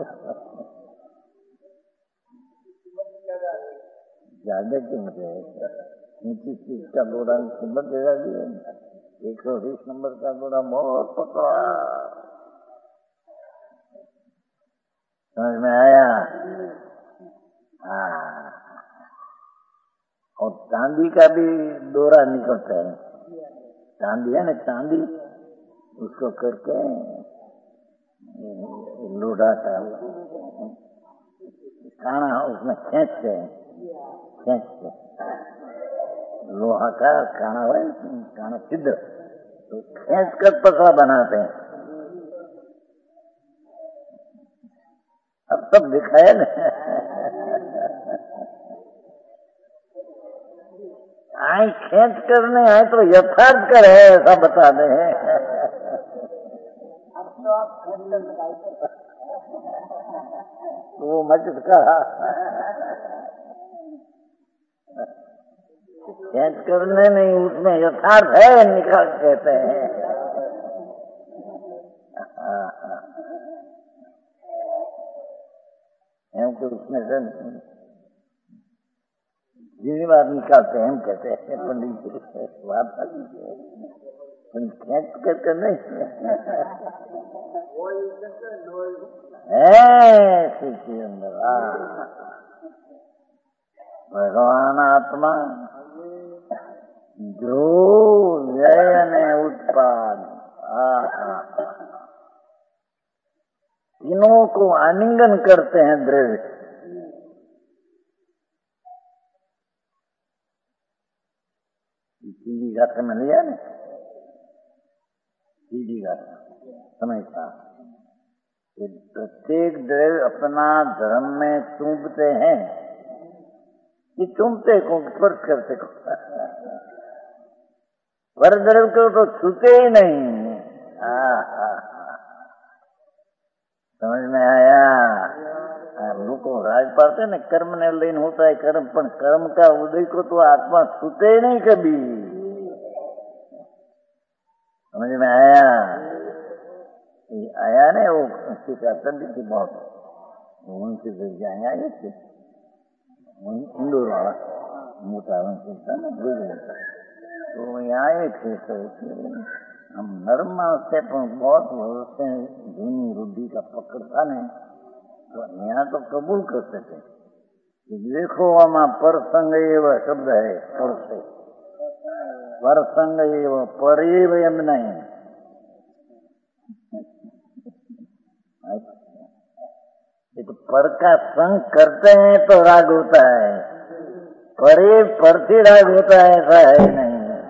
ज्यादा क्यों मुझे नीची चीज का दोरा कीमत दे दी है। एक सौ बीस नंबर का दोरा बहुत पकड़ा, समझ में आया। हाँ, और चांदी का भी डोरा निकलता है, चांदी है ना, चांदी उसको करके लोढ़ा का काना उसमें खींचते हैं, खींचते लोहा का काना है, काना सिद्ध, तो खींच कर पतला बनाते हैं। अब सब दिखाया ना, आई खींच करने आए तो यथार्थ कर है ऐसा बता दे। वो मस्जिद का खींच करने नहीं, उसमें यथार्थ है निकाल कहते हैं। तो उसमें से जितनी बार निकालते हैं हम कहते हैं पंडित जी बात खींच करके नहीं है अंदर भगवान आत्मा ध्रुव व्यय ने उत्पाद तीनों को आलिंगन करते हैं द्रव्य। सीधी गाथा में लिया ना, सीधी गाथा समझता, प्रत्येक द्रव्य अपना धर्म में चूमते हैं, कि चूमते को स्पर्श करते को, पर द्रव्य को तो छूते ही नहीं। समझ में आया। लोग राज पाते न कर्म ने लेन होता है कर्म, पर कर्म का उदय को तो आत्मा छूते ही नहीं कभी। समझ में आया। आया ने वो पंडित की बहुत उनसे जाएंगे आए थे इंदौर वाला मोटा था ना, तो यहाँ आए थे। तो हम नर्मा से बहुत वर्ष से जूनी रुद्धि का पकड़ था ने, तो यहाँ तो कबूल करते थे। देखो वहाँ परसंग एवं शब्द है, पर से परसंग एवं परेव एम नहीं। तो पर का संग करते हैं तो राग होता है, परे पर से राग होता है ऐसा है नहीं।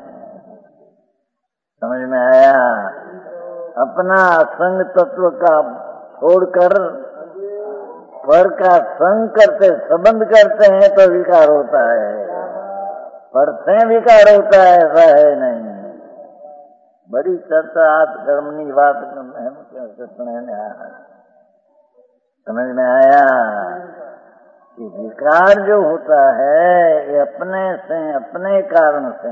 समझ में आया। अपना असंग तत्व का छोड़कर पर का संग करते संबंध करते हैं तो विकार होता है, पर से विकार होता है ऐसा है नहीं। बड़ी चर्चा आत्म कर्मनी बात समझ में आया कि विकार जो होता है ये अपने से अपने कारण से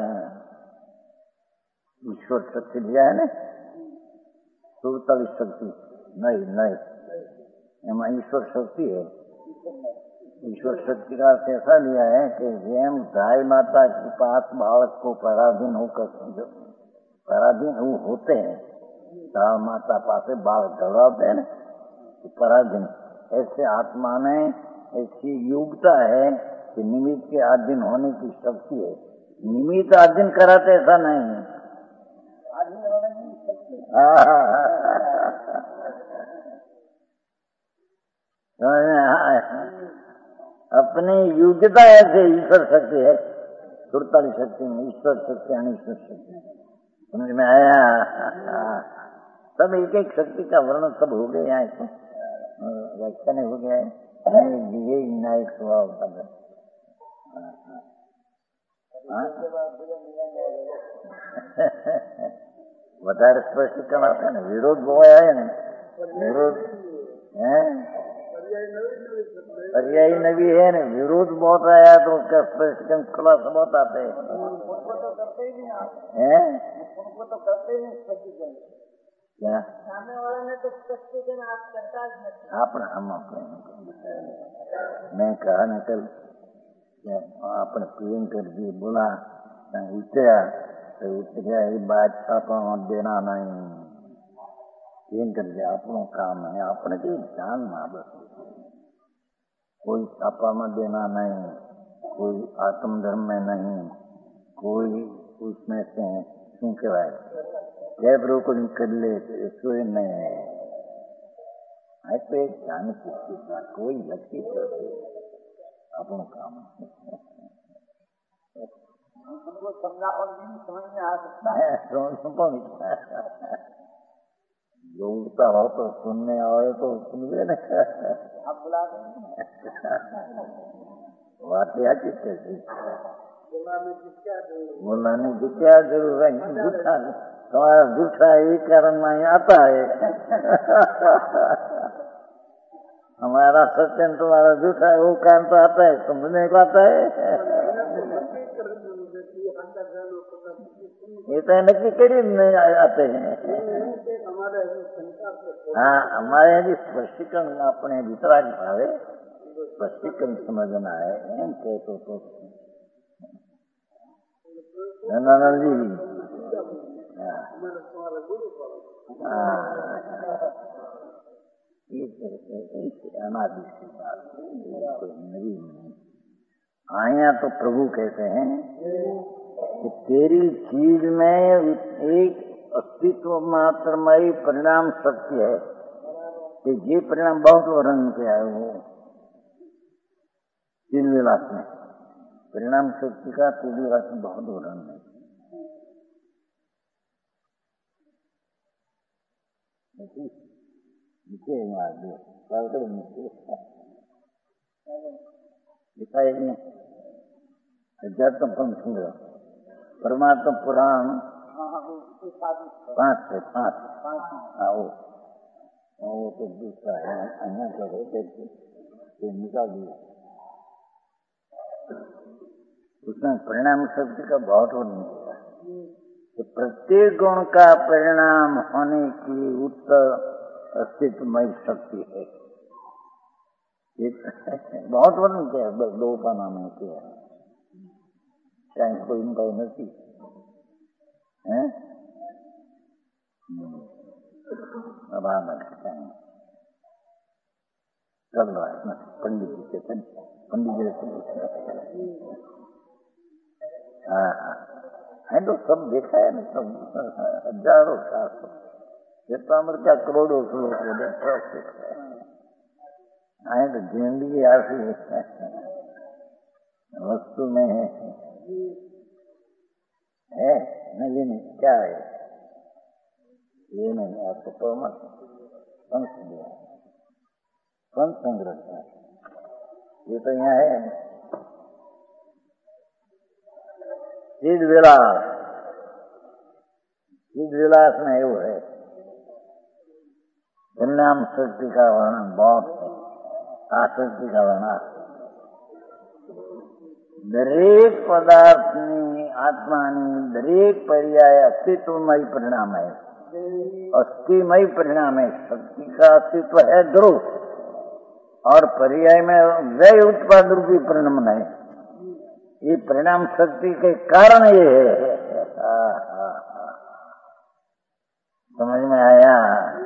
ईश्वर शक्ति दिया है ना, सुरतल शक्ति नहीं नहीं ईश्वर शक्ति है। ईश्वर शक्ति का ऐसा लिया है कि जेम गाय माता के पास बालक को पराधीन होकर पराधीन वो होते हैं, गाय माता पास बालक दौड़ाते हैं ना, तो पराधीन। ऐसे आत्मा में ऐसी योग्यता है कि निमित्त के अधीन होने की शक्ति है। निमित्त अधीन कराते ऐसा नहीं। अपनी योग्यता ऐसे ईश्वर शक्ति है, सुड़ताली शक्ति में ईश्वर शक्ति, अनिश्वर शक्ति, समझ में आया? सब एक एक शक्ति का वर्णन सब हो गया है, तो व्याख्या नहीं हो गया है, ये न्यायिक स्वभाव का है। વધારે સ્પષ્ટીકરણ આપે ને, વિરોધ બહુ આવ્યા ને, વિરોધ है पर्यायी नवी है ना, विरोध बहुत आया तो उसका स्पष्टीकरण खुलासा बहुत आते हैं। उनको तो करते ही स्पष्टीकरण, क्या सामने वाले ने तो स्पष्टीकरण आप करता ही नहीं। આપણે हम अपने मैं कहा न कल आपने पीएम कर दिए, बोला उठा तो उठ गया, ये बात छापा देना नहीं, पीएम कर दिया, अपनों काम है, अपने की जान ना, बस कोई छापा में देना नहीं, कोई आत्म धर्म में नहीं, कोई उसमें से शू कहवाय जैब रोको कर ले सोए नहीं है, ऐसे जान की कोई लक्ष्य करते अपनों काम उनको समझा और नहीं समझ में आ सकता है। जो उठता हो तो सुनने आए तो सुनवे न, आप बुला देंगे वाकया की कैसी बोलाने की क्या जरूरत, बोलाने की क्या जरूरत है? झूठा तुम्हारा झूठा ये कारण नहीं आता है। हमारा सत्यन तुम्हारा झूठा है, वो कारण तो आता है, समझने को आता है। ये तो नक्की करीब नहीं आते हैं। हाँ, हमारे यदि स्पष्टीकरण अपने वितराग भावे स्पष्टीकरण समझना है एम कहते तो धनानंद जी अनादि की बात कोई नई नहीं। आया तो प्रभु कहते हैं कि तेरी चीज में एक अस्तित्व मात्रमयी परिणाम सत्य है कि ये परिणाम बहुत वर्णन किया है वो तीन विलास में, परिणाम शक्ति का तीन विलास में बहुत वर्णन है। नीचे आगे दिखाएगी अध्यात्म पंच परमात्मा पुराण पांच है, पांच आओ वो तो दूसरा है, अन्य करो तो निकाल दिया। उसमें परिणाम शक्ति का बहुत वर्णन किया तो प्रत्येक गुण का परिणाम होने की उत्तर अस्तित्वमय शक्ति है। बहुत वर्णन किया, दो का नाम है किया, चाहे कोई इनका नहीं है। अब आना चल रहा है ना, पंडित जी के थे, पंडित जी से हाँ हाँ है तो सब देखा है ना, सब हजारों शास्त्र चेतामर क्या करोड़ों श्लोक हो गए, आए तो जिंदगी ऐसी वस्तु में है, है नहीं नहीं क्या है ये नहीं, आपको परमात्मा पंच दिया, पंच संग्रह है, ये तो यहाँ है सिद्ध विलास, सिद्ध विलास में वो है परिणाम शक्ति का वर्णन बहुत है, आसक्ति का वर्णन दरेक पदार्थની આત્માની દરેક પર્યાય अस्तित्वमय परिणाम है, अस्थिमय परिणाम है। शक्ति का अस्तित्व है ध्रुव और पर्याय में व्यय उत्पाद रूपी परिणाम है। ये परिणाम शक्ति के कारण ये है। समझ में आया?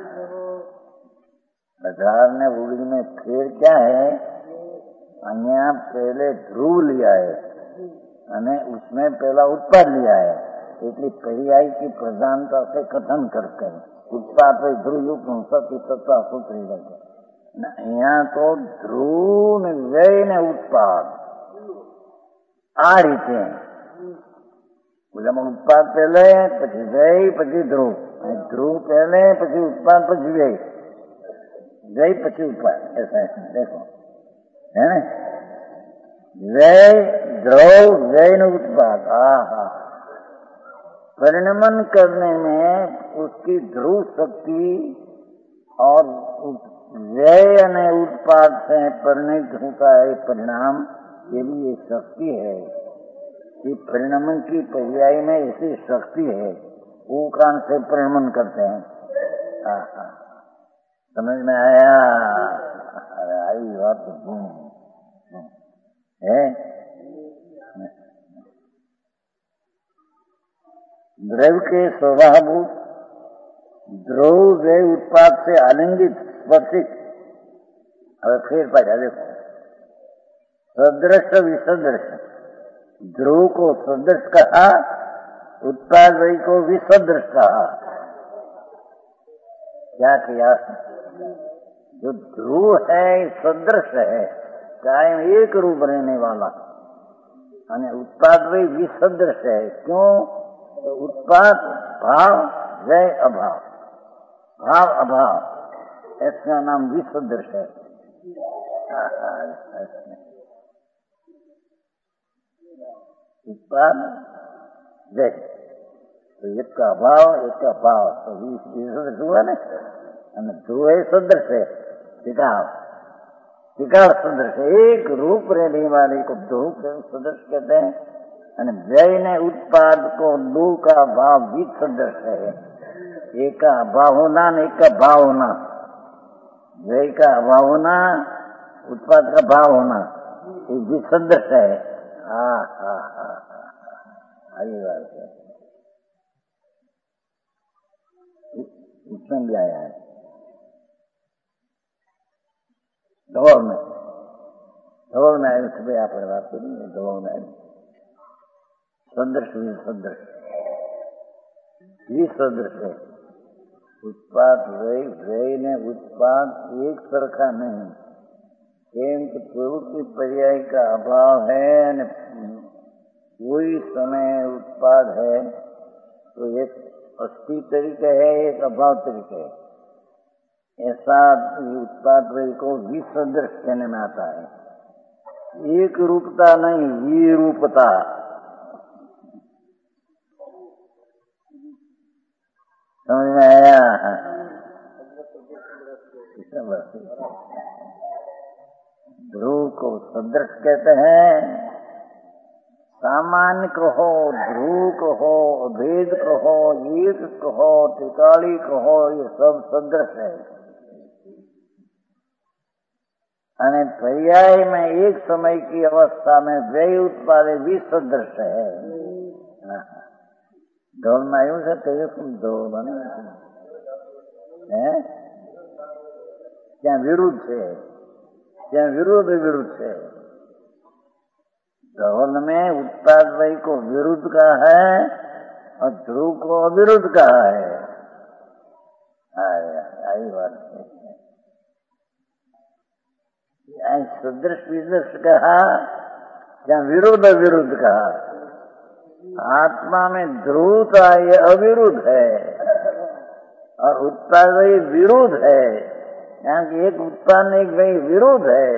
बाजार ने उड़ी में फेर क्या है, અહીંયા पहले ध्रुव लिया है અને उसमें पहला उत्पाद लिया है, इसलिए पर्याय की प्रधानता से कथन करते हैं। उत्पाद ध्रुव सत्य तत्व सूत्र यहाँ तो ध्रुव ने व्यय ने उत्पाद आ रीते પૂજામાં ઉત્પાદ પહેલે પછી જય પછી ધ્રુવ, ધ્રુવ પહેલે પછી उत्पाद પછી जय, जय પછી उत्पाद, ऐसा है देखो है ना, जय ध्रुव जय न उत्पाद। आहा, परिणमन करने में उसकी ध्रुव शक्ति और व्यय ने उत्पाद से परिणित होता है परिणाम, ये भी एक शक्ति है कि परिणमन की पर्याय में ऐसी शक्ति है, वो कान से परिणमन करते हैं। आहा, समझ में आया? अरे आई बात तो है। द्रव्य के स्वभावभूत ध्रुव जय उत्पाद से आलिंगित स्पर्शित। अब फिर पढ़ा देखो, सदृश विसदृश, ध्रुव को सदृश कहा, उत्पाद वही को विसदृश कहा। क्या किया? जो ध्रुव है सदृश है, कायम एक रूप रहने वाला, यानी उत्पाद वही विसदृश है। क्यों? तो उत्पाद भाव जय अभाव, भाव अभाव, इसका नाम विसदृश है। उत्पाद जय, तो एक का अभाव एक का भाव, तो विसदृश हुआ ना। ध्रुव है सदृश है, टिकाव टिकाव सदृश, एक रूप रहने वाले को ध्रुव सदृश कहते हैं। અને વ્યયને उत्पाद को दो का भाव विसदृश है, एक का अभाव होना न एक का भाव होना, व्यय का अभाव होना उत्पाद का भाव होना, ये विसदृश है। हाँ हाँ हाँ आई बात है, इसमें भी आया है दौड़ में, दौड़ में आए सुबह आप बात करेंगे, दौड़ में आए सदृश विसदृश, विसदृश है। उत्पाद व्यय, व्यय ने उत्पाद एक सरखा नहीं, केम कि प्रवृत्ति पर्याय का अभाव है, कोई समय उत्पाद है तो एक अस्थि तरीका है एक अभाव तरीका है, ऐसा उत्पाद व्यय को विसदृश कहने में आता है। एक रूपता नहीं, विरूपता। समझ में आया? ध्रुव को सदृश कहते हैं, सामान्य कहो, ध्रुव कहो, अभेद कहो, एक कहो, टिकाली कहो, ये सब सदृश है। અને पर्याय में एक समय की अवस्था में व्यय उत्पाद विसदृश है। ढोल में आयु से तेरे तुम ढोल बने क्या विरुद्ध है, क्या विरोध विरुद्ध है। ढोल में उत्पाद वही को विरुद्ध का है और ध्रुव को अविरुद्ध का है। आई बात है, सदृश विदृश कहा या विरुद्ध विरुद्ध कहा। आत्मा में ध्रुवता ये अविरुद्ध है और उत्पाद वही विरुद्ध है, यहाँ की एक उत्पाद एक वही विरुद्ध है।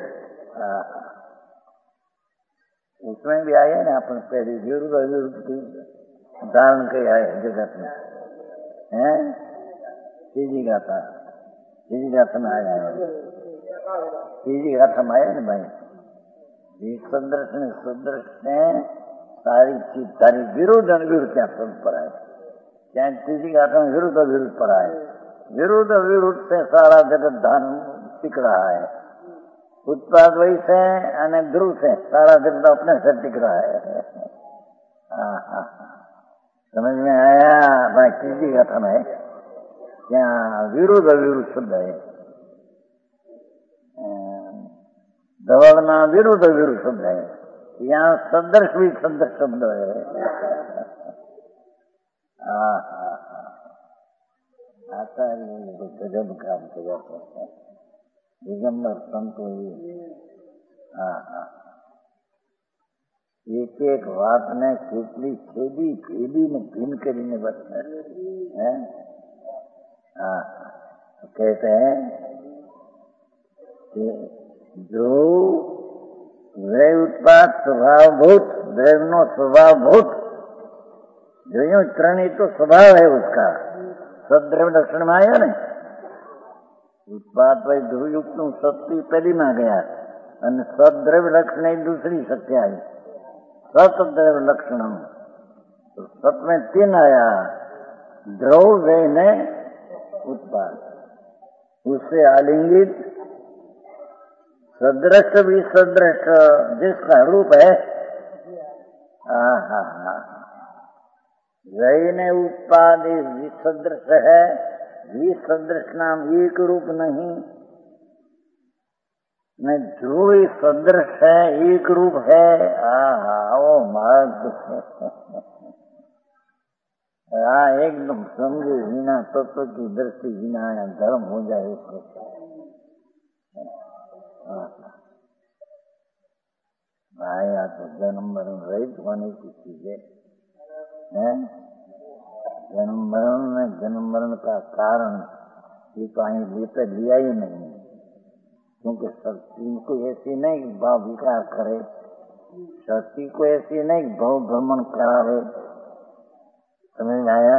उसमें भी आए ना अपन पहले विरुद्ध अविरुद्ध की उदाहरण के आए जगत में है, सीधी गाथा सीधी गाथा में आया है, सीधी गाथा में आया ना भाई, सदृश ने सदृश ने सारी चीज सारी विरुद्ध अविरुद्ध क्या सब पर आए, क्या तीसरी गाथा में विरुद्ध अविरुद्ध पर आए। विरुद्ध अविरुद्ध से सारा जगत धन टिक रहा है, उत्पाद वही से અને ध्रुव से सारा जगत अपने से टिक रहा है। हाँ हाँ समझ में आया भाई? तीसरी गाथा में क्या विरुद्ध अविरुद्ध शब्द है, दौड़ना विरुद्ध अविरुद्ध शब्द है, यहाँ सदृश भी सदृश शब्द है। आता है गजब काम किया दिगंबर संत हुई। हाँ हाँ एक एक बात ने કેટલી છેદી ભેદી ને ભીન કરીને बताया है। हाँ, कहते हैं कि ध्रुव द्रव्य उत्पाद स्वभाव भूत, द्रव्य नो स्वभाव भूत, जो यूं त्रणी तो स्वभाव है उसका, सद्रव्य लक्षण में आया ने उत्पाद भाई ध्रुव युक्त शक्ति पहली में गया और सद्रव्य लक्षण एक दूसरी शक्ति आई, सतद्रव्य लक्षण तो सत में तीन आया, द्रव वे ने उत्पाद, उससे आलिंगित सदृश भी सदृश जिसका रूप है, हा हा वही ने उत्पाद विसदृश है, विसदृश नाम एक रूप नहीं, न ध्रुव सदृश है एक रूप है। आहा ओ मार्ग हाँ एकदम समझे बिना तत्व की दृष्टि बिना या धर्म हो जाए इसको। आया तो जन्म मरण रहित होने की चीजें है, जन्म मरण में जन्म मरण का कारण ये कहीं लेते लिया ही नहीं, क्योंकि शक्ति को ऐसी नहीं भाव विकार करे, शक्ति को ऐसी नहीं भाव भ्रमण करावे, समझ में आया?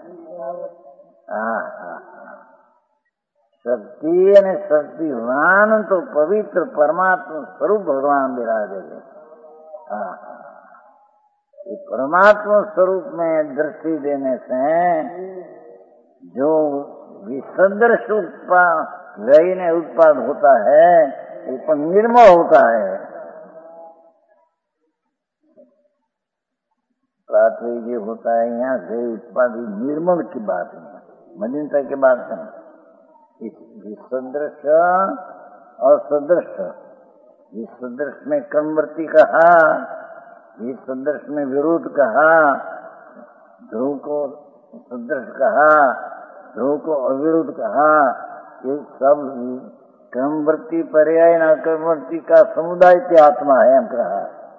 हाँ हाँ शक्ति અને शक्तिवान तो पवित्र परमात्मा स्वरूप भगवान विराजे है। हाँ परमात्मा स्वरूप में दृष्टि देने से जो विसदृश उत्पाद वही ने उत्पाद होता है वो पर निर्मल होता है। प्राथमिक ये होता है यहाँ से उत्पाद निर्मल की बात है, मलिनता की बात है। विसदृश और सदृश, विसदृश में कर्मवर्ती कहा, विसदृश में विरोध कहा, ध्रुव को सदृश कहा, ध्रुव को अविरुद्ध कहा, ये सब कर्मवर्ती पर्याय न कर्मवर्ती का समुदाय की आत्मा है हम कहा।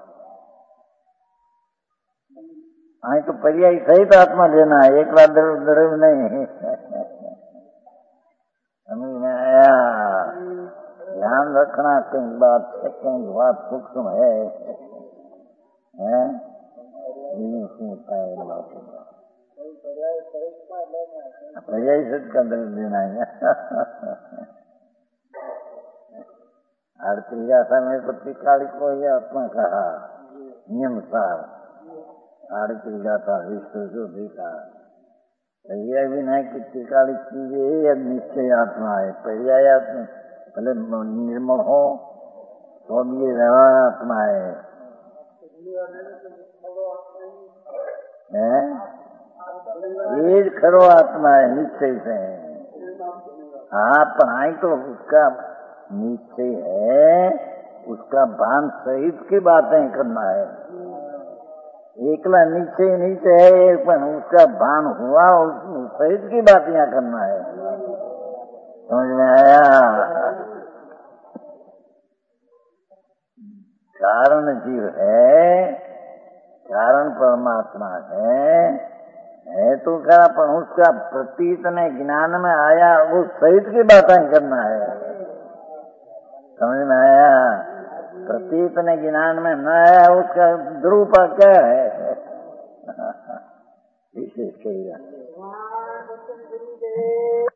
हाँ तो पर्याय सहित आत्मा लेना है, एक बार द्रव्य द्रव्य नहीं है। समझ में आया? ध्यान रखना कहीं बात कहीं बात सूक्ष्म है, हैं? पर्याय सहित का द्रव्य लेना है। आरती गाथा में प्रतिकाली को यह आत्मा कहा नियम सार, आरती गाथा विश्व जो देखा यह भी नहीं कि त्रिकाली चीजें निश्चय आत्मा है, पर्याय आत्मा भले निर्मल हो तो भी ये व्यवहार आत्मा है, है? ये खरो आत्मा है निश्चय से। हाँ पढ़ाई तो उसका निश्चय है, उसका भान सहित की बातें करना है, एकला नीचे नीचे है पर उसका भान हुआ उस सहित की बात यहाँ करना है। समझ में आया? कारण जीव है, कारण परमात्मा है, है तो क्या पर उसका प्रतीत ने ज्ञान में आया वो सहित की बातें करना है। समझ में आया? प्रतीत ने ज्ञान में न आया उसका ध्रुव क्या है, विशेष कहिएगा।